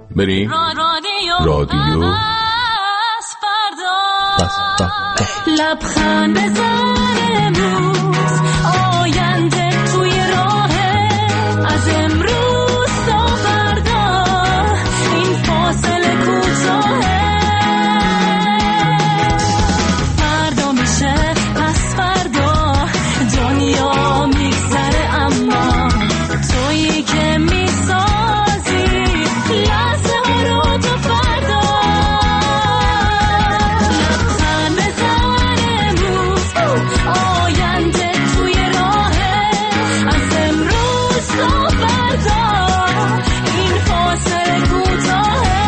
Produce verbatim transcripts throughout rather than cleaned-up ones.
بریم رادیو لبخند بزن امروز آینده توی راهه از امروز تا فردا این فاصله کوتاهه فردا میشه پس فردا دنیا میگذره اما تویی که میسازی لحظه ها رو تا فردا لبخند بزن امروز آینده توی راهه از امروز تا فردا این فاصله کوتاهه.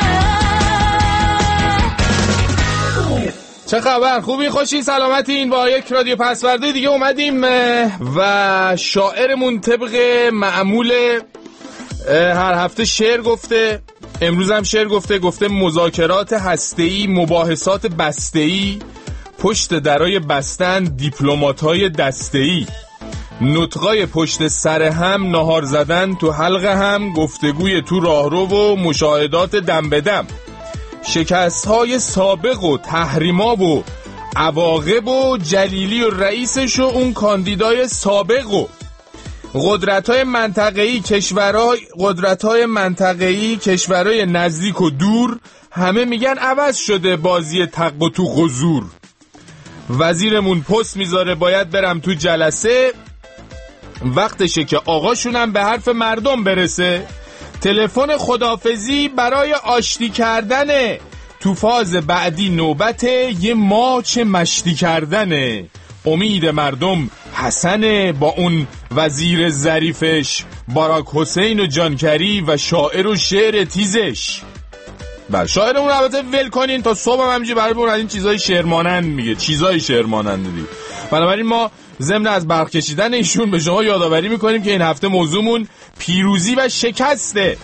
چه خبر؟ خوبی؟ خوشی؟ سلامتین؟ با یک رادیو پسورده دیگه اومدیم و شاعرمون طبق معمول هر هفته شعر گفته. امروز هم شعر گفته. گفته مذاکرات هسته‌ای، مباحثات بسته‌ای، پشت درای بستن دیپلمات‌های دسته‌ای، نطقای پشت سر هم، نهار زدن تو حلقه هم، گفتگوی تو راهرو و مشاهدات دم به دم، شکست‌های سابق و تحریما و عواقب و جلیلی و رئیسش و اون کاندیدای سابق و قدرت‌های منطقه‌ای کشورهای قدرت‌های منطقه‌ای کشورهای نزدیک و دور همه میگن عوض شده بازی تق و توق و زور. وزیرمون پست میذاره باید برم تو جلسه، وقتشه که آقاشونم به حرف مردم برسه. تلفن خدافزی برای آشتی کردنه، تو فاز بعدی نوبته یه ماچ مشتی کردنه. امید مردم حسنه با اون وزیر ظریفش، باراک حسین و جانکری و شاعر و شعر تیزش. بله شاعرمون البته ول کنین تا صبح هم همینجوری برامون از این چیزای شعرمانند میگه، چیزای شعرمانند دیگه. بنابراین ما ضمن از برق کشیدن ایشون به شما یادآوری میکنیم که این هفته موضوعمون پیروزی و شکسته.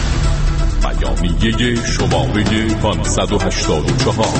بیانیه شماره پانصد و هشتاد و چهار.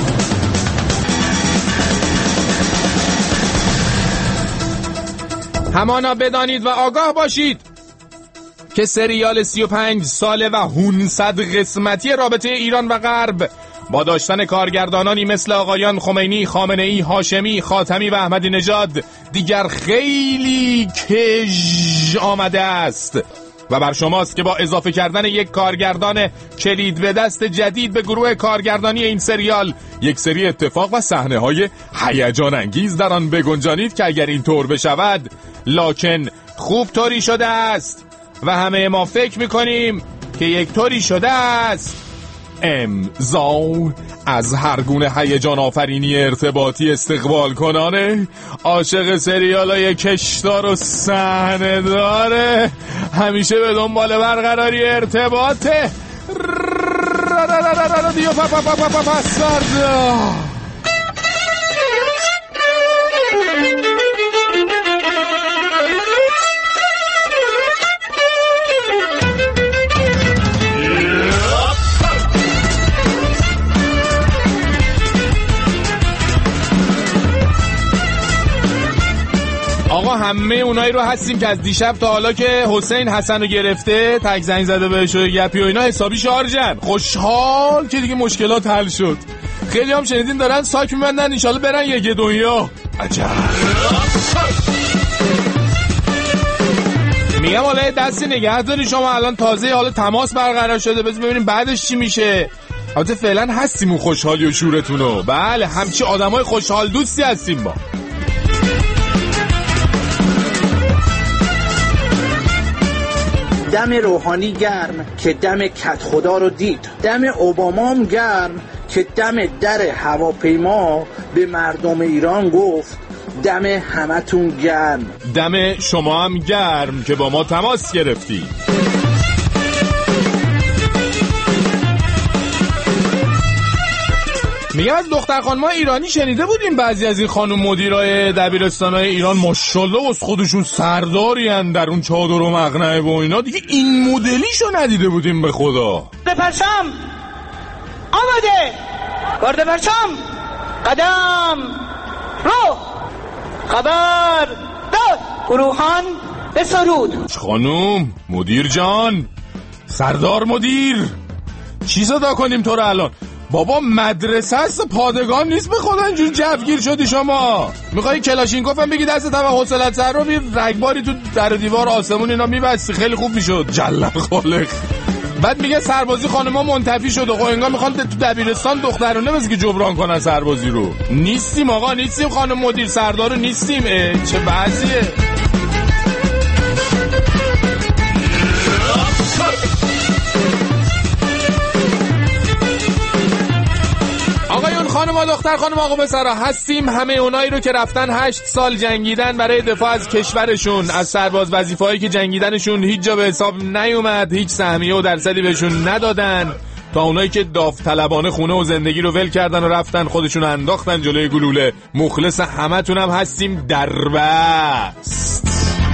همانا بدانید و آگاه باشید که سریال سی و پنج ساله و هونصد قسمتی رابطه ایران و غرب با داشتن کارگردانانی مثل آقایان خمینی، خامنه‌ای، هاشمی، خاتمی و احمدی نژاد دیگر خیلی کژ آمده است و بر شماست که با اضافه کردن یک کارگردان کلید به دست جدید به گروه کارگردانی این سریال یک سری اتفاق و صحنه‌های هیجان انگیز در آن بگنجانید که اگر این طور بشود لکن خوب طوری شده است و همه ما فکر میکنیم که یک طوری شده است. امضا از هر گونه هیجان آفرینی ارتباطی استقبال کنانه، عاشق سریالای کشدار و صحنه داره، همیشه به دنبال برقراری ارتباطه. رادیو پسورده. آقا همه اونایی رو هستیم که از دیشب تا حالا که حسین حسن رو گرفته تک زنگ زده بهش و گپی و اینا حسابی شارژن، خوشحال که دیگه مشکلات حل شد. خیلی هم شنیدین دارن ساک میبندن انشالله برن یه دنیا. عجب. میگم حالا دستی نگه داری شما، الان تازه حالا تماس برقرار شده، بذار ببینیم بعدش چی میشه. البته فعلا هستیم اون خوشحالی و شورتونو. بله همچی آدمای خوشحال دوستی هستیم ما. دم روحانی گرم که دم کت خدا رو دید، دم اوبامام گرم که دم در هواپیما به مردم ایران گفت دم همتون گرم. دم شما هم گرم که با ما تماس گرفتی. میگم از دختر خانم‌ها ایرانی شنیده بودیم بعضی از این خانم مدیرای دبیرستان‌های ایران ماشاءالله از خودشون سردارین در اون چادر و مقنعه و اینا، دیگه این مدلیشو ندیده بودیم به خدا. پرچم آماده، گرد پرچم قدم رو، خبر داد گروهان به سرود. خانم مدیر جان، سردار مدیر، چی صدا کنیم تو رو الان؟ بابا مدرسه است، پادگان نیست به خدا اینجور جوگیر شدی شما. میخوای کلاشینکوف هم بگی دست و حوصلت سر رو بی رگباری تو در دیوار آسمون اینا میبستی خیلی خوب میشد. جلل خالق. بعد میگه سربازی خانما منتفی شده. خب انگار میخوان تو دبیرستان دخترونه بس که جبران کنن سربازی رو. نیستیم آقا، نیستیم خانم مدیر سردارو نیستیم. چه بعضیه. آقایون خانم دختر خانم آقا پسرا هستیم همه اونایی رو که رفتن هشت سال جنگیدن برای دفاع از کشورشون، از سرباز وظیفه‌هایی که جنگیدنشون هیچ جا به حساب نیومد، هیچ سهمیه و درصدی بهشون ندادن، تا اونایی که داوطلبانه خونه و زندگی رو ول کردن و رفتن خودشون انداختن جلوی گلوله. مخلص همتون هم هستیم دربست.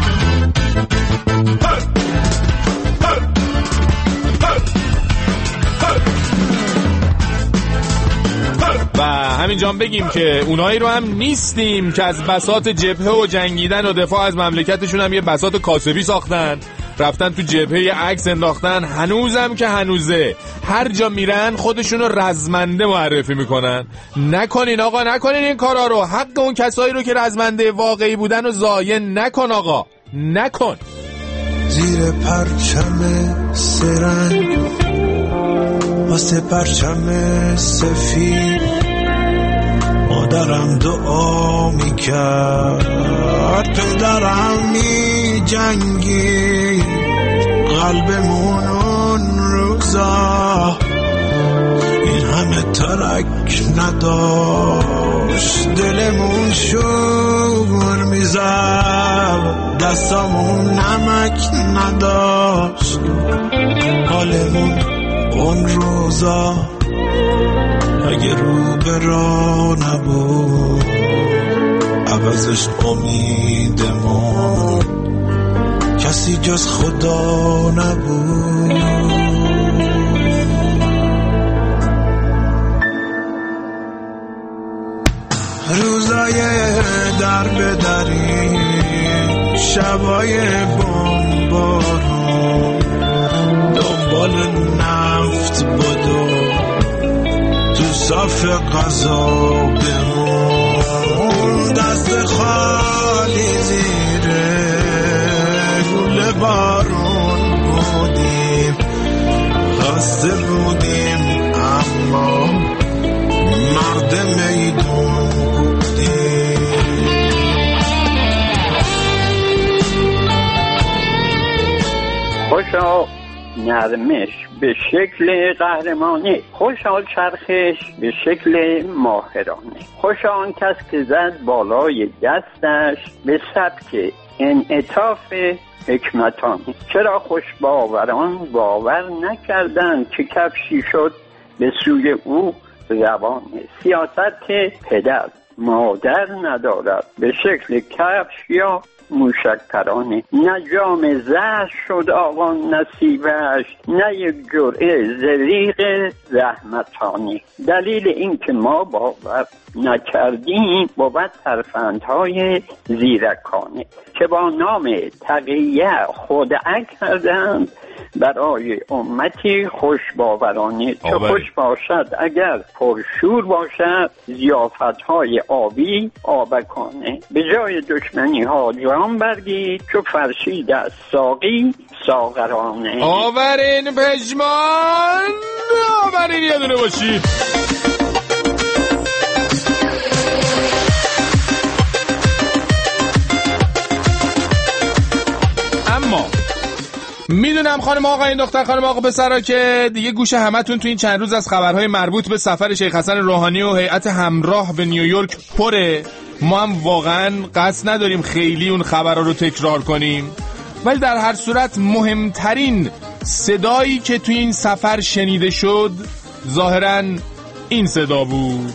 و همینجا بگیم که اونایی رو هم نیستیم که از بساط جبهه و جنگیدن و دفاع از مملکتشون هم یه بساط کاسبی ساختن، رفتن تو جبهه یه عکس انداختن، هنوزم که هنوزه هر جا میرن خودشون رو رزمنده معرفی میکنن. نکنین آقا، نکنین این کارا رو. حق اون کسایی رو که رزمنده واقعی بودن رو ضایع نکن آقا، نکن. زیر پرچم سرنگ واسه پرچم سفید مادرم دعا میکرد، پدرم می جنگی قلبمون اون روزا این همه ترک نداشت، دلمون شور میزد، دستامون نمک نداشت، حالمون اون روزا اگه رو به راه نبود عوضش امیدمون کسی جز خدا نبود. روزای در به دری، شبای بمبارون، دنبال نفت بدو تو صاف قضا بمون، دست خالی زیره گل بارون بودیم، خسته بودیم اما مرد میدون بودیم. خوشا نرمش به شکل قهرمانی، خوشا چرخش به شکل ماهرانه، خوشا آن کس که زد بالای دستش به سبک انعطاف حکمتانی. چرا خوش باوران باور نکردند که کفشی شد به سوی او روان. سیاست پدر مادر ندارد به شکل کفش یا موشک پرانه، نه جام زهر شد آقا نصیبش، نه یک جرعه زریق رحمتانی. دلیل این که ما باور نکردیم بود ترفندهای زیرکانه که با نام تقیه خدعه کردند برای امتی خوش باورانه، چه خوش باشد اگر پرشور باشد ضیافت‌های آبی آبکانه. به جای دشمنی ها جام برگید چو فرشید از ساقی ساغرانه. آورین پژمان، آورین یه دونه باشید. اما میدونم خانم آقا این دختر خانم آقا پسرا که دیگه گوش همتون تو این چند روز از خبرهای مربوط به سفر شیخ حسن روحانی و هیئت همراه به نیویورک پره. ما هم واقعا قصد نداریم خیلی اون خبرها رو تکرار کنیم، ولی در هر صورت مهمترین صدایی که تو این سفر شنیده شد ظاهراً این صدا بود.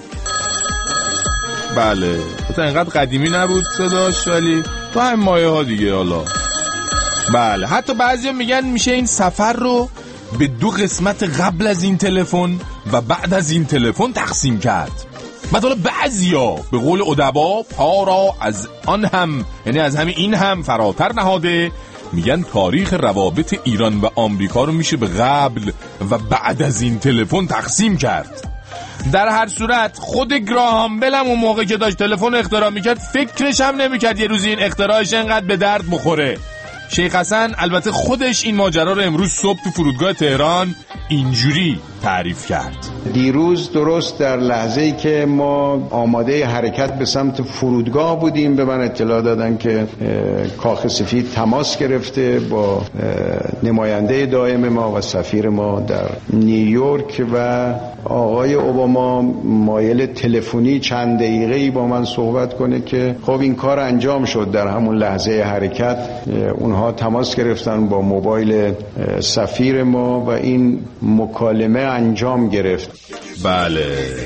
بله تا اینقدر قدیمی نبود صداش، ولی تو هم مایه ها دیگه. حالا بله حتی بعضی میگن میشه این سفر رو به دو قسمت قبل از این تلفن و بعد از این تلفن تقسیم کرد. بعد حالا بعضیا به قول ادبا پا را از آن هم، یعنی از همین این هم فراتر نهاده میگن تاریخ روابط ایران و آمریکا رو میشه به قبل و بعد از این تلفن تقسیم کرد. در هر صورت خود گراهام بل هم اون موقع که داشت تلفن اختراع میکرد فکرش هم نمیکرد یه روزی این اختراعش انقدر به درد بخوره. شیخ حسن البته خودش این ماجرا رو امروز صبح تو فرودگاه تهران اینجوری تعریف کرد. دیروز درست در لحظه‌ای که ما آماده حرکت به سمت فرودگاه بودیم به من اطلاع دادن که کاخ سفید تماس گرفته با نماینده دائم ما و سفیر ما در نیویورک و آقای اوباما مایل تلفنی چند دقیقه‌ای با من صحبت کنه که خب این کار انجام شد. در همون لحظه حرکت اونها تماس گرفتن با موبایل سفیر ما و این مکالمه انجام گرفت. بله،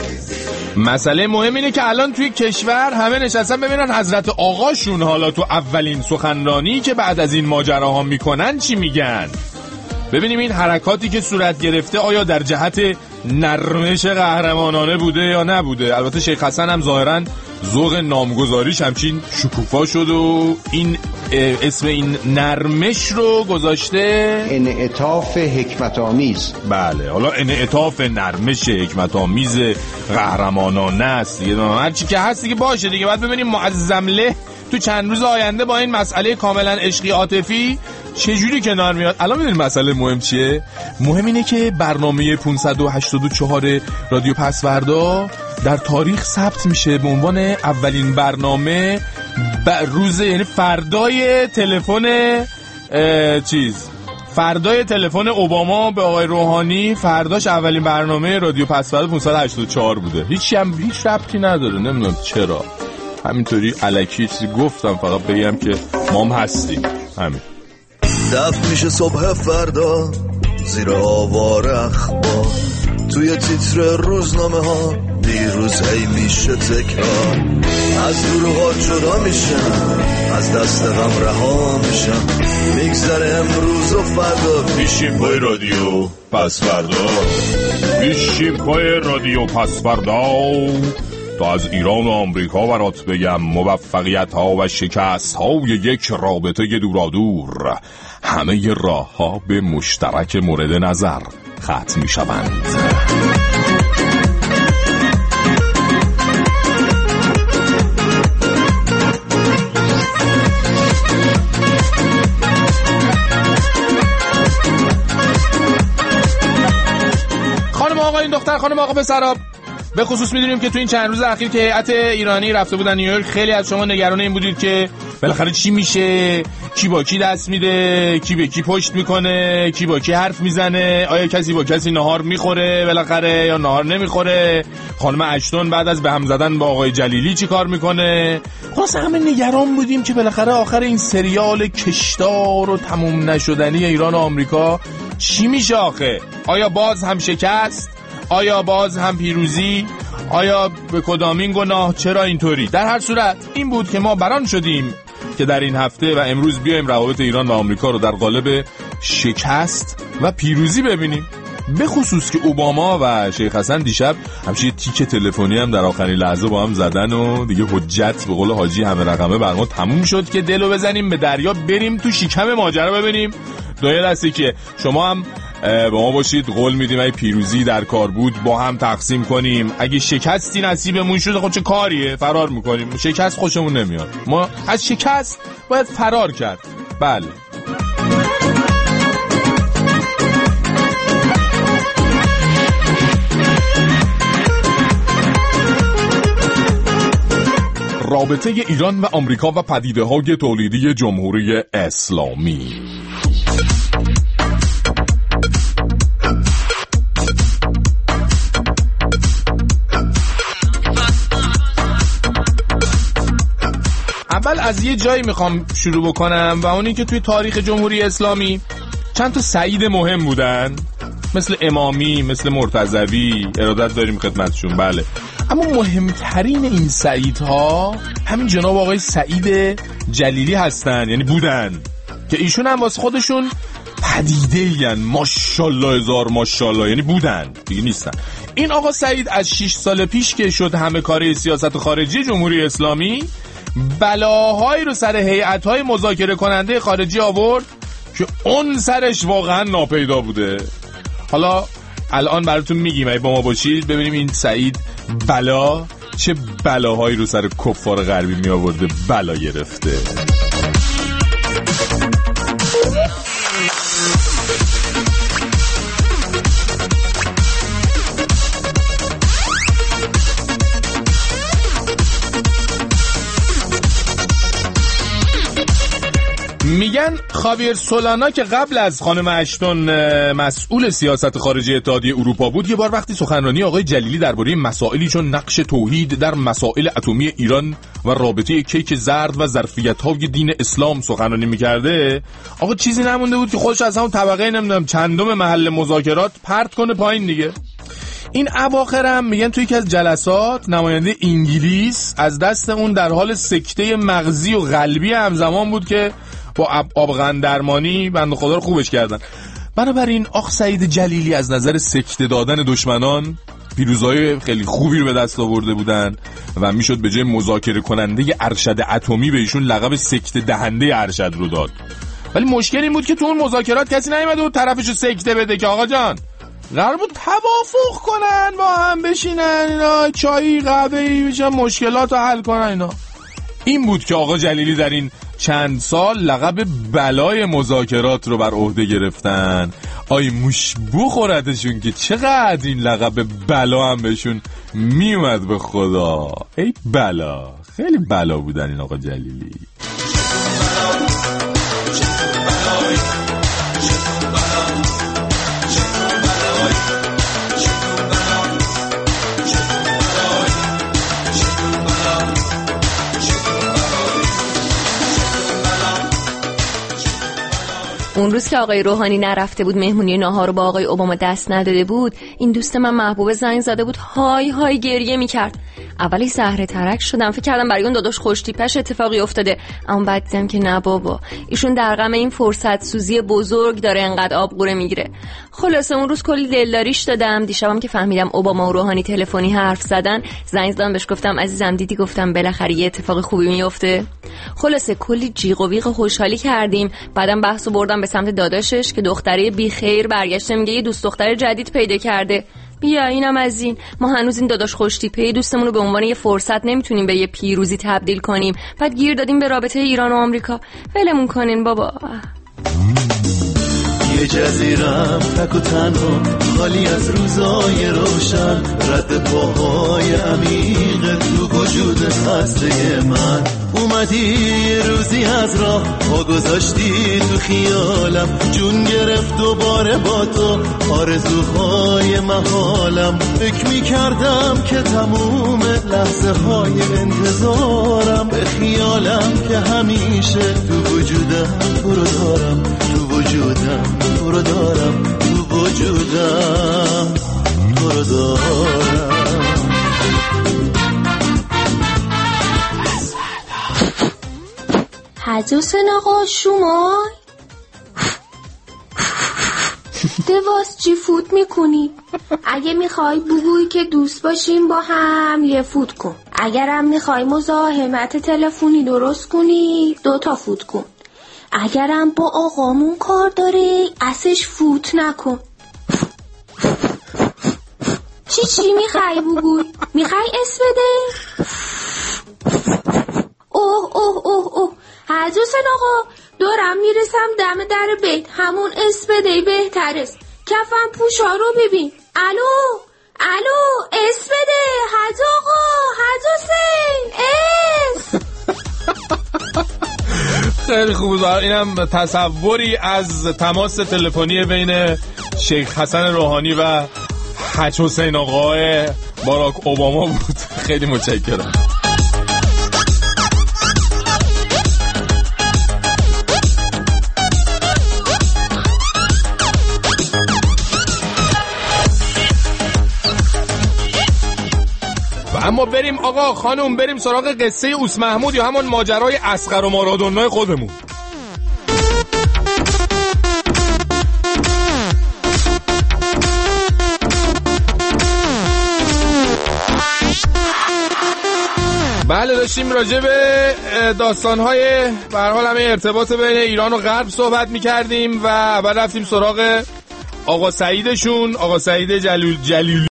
مسئله مهم اینه که الان توی کشور همه نشستن ببینن حضرت آقاشون حالا تو اولین سخنرانی که بعد از این ماجراها میکنن چی میگن. ببینیم این حرکاتی که صورت گرفته آیا در جهت نرمش قهرمانانه بوده یا نبوده. البته شیخ حسن هم ظاهراً ذوق نامگذاریش همچین شکوفا شد و این اسم این نرمش رو گذاشته انعطاف حکمت آمیز. بله، حالا انعطاف نرمش حکمت آمیز قهرمانانه است دیگه، هر چی که هست دیگه باشه دیگه. بعد ببینیم معظم له تو چند روز آینده با این مسئله کاملا عشقی عاطفی چجوری کنار میاد. الان میدونید مسئله مهم چیه؟ مهم اینه که برنامه پانصد و هشتاد و چهار رادیو پسوردا در تاریخ ثبت میشه به عنوان اولین برنامه روز، یعنی فردای تلفن چیز فردای تلفن اوباما به آقای روحانی، فرداش اولین برنامه رادیو پسوردا پانصد و هشتاد و چهار بوده. هیچ هم هیچ ربطی نداره، نمیدونم چرا همینطوری الکی چیزی گفتم، فقط بگم که ما هم هستیم. همین دفع میشه صبح فردا زیر آوار اخبار، توی تیتر روزنامه ها دیروز هی میشه تکرار، از دروغا جدا میشن، از دست غم رها میشن، میگذره امروز و فردا میشیم پای رادیو پسوردا، میشیم پای رادیو پسوردا تا از ایران و آمریکا برات بگم موفقیت ها و شکست های یک رابطه دورادور. همه راه ها به مشترک مورد نظر ختم می شوند. خانم آقا این دختر، خانم آقا پسراب، به خصوص میدونیم که تو این چند روز اخیر که هیئت ایرانی رفته بودن نیویورک، خیلی از شما نگران این بودید که بالاخره چی میشه، کی با کی دست میده، کی به کی پشت میکنه، کی با کی حرف میزنه، آیا کسی با کسی نهار میخوره بالاخره یا نهار نمیخوره، خانم اشتون بعد از به هم زدن با آقای جلیلی چی کار میکنه. خلاص همه نگران بودیم که بالاخره آخر این سریال کشدار و تموم نشدنی ایران و آمریکا چی میشه آخه. آیا باز هم شکست؟ آیا باز هم پیروزی؟ آیا به کدامین گناه؟ چرا اینطوری؟ در هر صورت این بود که ما بران شدیم که در این هفته و امروز بیایم روابط ایران و آمریکا رو در قالب شکست و پیروزی ببینیم. به خصوص که اوباما و شیخ حسن دیشب همچین تیک تلفنی هم در آخرین لحظه با هم زدن و دیگه حجت به قول حاجی همه رقمه بر ما تموم شد که دلو بزنیم به دریا، بریم تو شکم ماجرا ببینیم. دویه دستی که شما هم با ما باشید، قول میدیم اگه پیروزی در کار بود با هم تقسیم کنیم، اگه شکستی نصیبمون شد خب چه کاریه، فرار میکنیم. شکست خوشمون نمیاد، ما از شکست باید فرار کرد. بله رابطه ایران و آمریکا و پدیده‌های تولیدی جمهوری اسلامی. اول از یه جایی میخوام شروع بکنم و اونی که توی تاریخ جمهوری اسلامی چند تا سعید مهم بودن، مثل امامی، مثل مرتضوی، ارادت داریم خدمتشون. بله، اما مهمترین این سعیدها همین جناب آقای سعید جلیلی هستن، یعنی بودن، که ایشون هم واسه خودشون پدیده یعنی ماشاءالله هزار ماشاءالله، یعنی بودن دیگه نیستن. این آقا سعید از شش سال پیش که شد همه کاره سیاست خارجی جمهوری اسلامی، بلاهایی رو سر هیئت‌های مذاکره کننده خارجی آورد که اون سرش واقعا ناپیدا بوده. حالا الان براتون میگیم، اگه با ما باشید ببینیم این سعید بلا چه بلاهایی رو سر کفار غربی می آورده بلا گرفته. میگن خاویر سولانا که قبل از خانم اشتون مسئول سیاست خارجی اتحادیه اروپا بود، یه بار وقتی سخنرانی آقای جلیلی درباره مسائلی چون نقش توحید در مسائل اتمی ایران و رابطه کیک زرد و ظرفیت‌های دین اسلام سخنرانی می‌کرده، آقا چیزی نمونده بود که خودش از همون طبقه نمیدونم چندم محل مذاکرات پرت کنه پایین دیگه. این اواخرم میگن توی یکی از جلسات نماینده انگلیس از دست اون در حال سکته مغزی و قلبی همزمان بود که با آبغن درمانی بنده خدا رو خوبش کردن. بنابراین آخ سعید جلیلی از نظر سکته دادن دشمنان پیروزهای خیلی خوبی رو به دست آورده بودن و میشد به جای مذاکره کننده ارشد اتمی به ایشون لقب سکته دهنده ارشد رو داد. ولی مشکل این بود که تو اون مذاکرات کسی نیومده بود طرفشو سکته بده که آقا جان قرار بود توافق کنن، با هم بشینن اینا، چایی قهوه‌ای بشن، مشکلات رو حل کنن اینا. این بود که آقا جلیلی در این چند سال لقب بلای مذاکرات رو بر عهده گرفتن. آی موش بخوردشون که چقدر این لقب بلا هم بهشون میومد به خدا. ای بلا، خیلی بلا بودن این آقا جلیلی. اون روز که آقای روحانی نرفته بود مهمونی ناهار رو با آقای اوباما دست نداده بود، این دوست من محبوب زنگ زده بود، های های گریه میکرد. اولی زهره ترک شدم، فکر کردم برای اون داداش خوش تیپش اتفاقی افتاده، اما بعد دیدم که نه بابا، ایشون در غم این فرصت سوزی بزرگ داره انقدر آبگوره میگیره. خلاصه اون روز کلی دلداریش دادم. دیشبم که فهمیدم اوباما و روحانی تلفنی حرف زدن، زنگ زدم بهش گفتم عزیزم دیدی؟ گفتم بالاخره یه اتفاق خوبی میفته. خلاصه کلی جیغ و ویغ خوشحالی کردیم. بعدم بحثو بردم به سمت داداشش که دختره بی خیر برگشته میگه یه دوست دختر جدید پیدا کرده. بیا اینم از این، ما هنوز این داداش خوش تیپه دوستمون رو به عنوان یه فرصت نمیتونیم به یه پیروزی تبدیل کنیم، بعد گیر دادیم به رابطه ایران و آمریکا. ولمون کنین بابا. یه جزیرم تک و تنها خالی از روزای روشن، رد پاهای عمیق تو وجود خسته من. اومدی روزی از راه پا گذاشتی تو خیالم، جون گرفت دوباره با تو آرزوهای محالم. فکر میکردم که تموم لحظه های انتظارم، به خیالم که همیشه تو وجودم تو رو دارم، تو وجودم تو رو دارم، تو وجودم تو رو دارم. حسن آقا شما دواس چی فوت میکنی؟ اگه میخوای بگوی که دوست باشیم با هم یه فوت کن، اگرم میخوای مزاحمت تلفنی درست کنی دوتا فوت کن، اگرم با آقامون کار داره اسش فوت نکن. چی چی میخوای بگوی؟ میخوای اس بده؟ اوه اوه اوه اوه حسن آقا دارم میرسم دم در بیت، همون اس بده بهتر است. کفن پوشا رو ببین. الو الو اس بده حج آقا، حج حسین اس. خیلی خوب. اینم تصوری از تماس تلفنی بین شیخ حسن روحانی و حج حسین آقای باراک اوباما بود. خیلی متشکرم. اما بریم آقا خانم، بریم سراغ قصه اوس محمود یا همون ماجرای اصغر و مارادونای خودمون. بله بله داشتیم راجع به داستان‌های به هر حال همه ارتباط بین ایران و غرب صحبت می‌کردیم و بعد رفتیم سراغ آقا سعیدشون، آقا سعید جلیل جلیلی